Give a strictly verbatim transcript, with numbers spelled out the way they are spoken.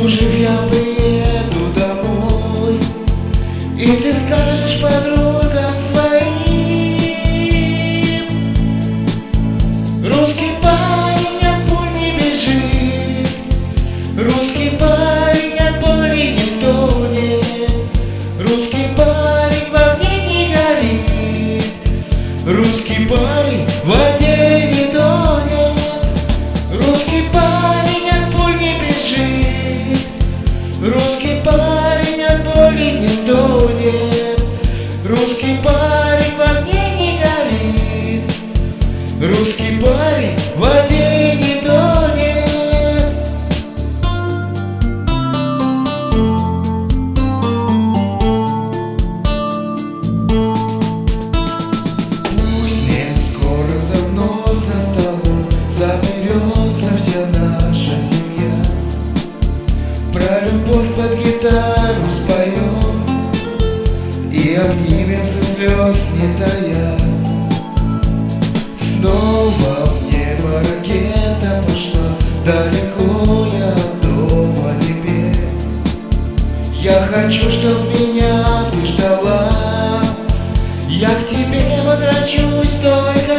Послушав, я приеду домой, и ты скажешь подругам своим: русский парень от пуль не бежит, русский парень от боли не стонет, русский парень в огне не горит, русский парень в воде не тонет, русский парень от пуль не бежит, русский парень от боли не стонет, русский парень в огне не горит, русский парень в воде не тонет. Пусть не скоро за мной за столом соберется вся наша семья, про любовь под гитару споем и обнимемся, слез не тая. Снова в небо ракета пошла, далеко я от дома теперь. Я хочу, чтоб меня ты ждала, я к тебе возвращусь только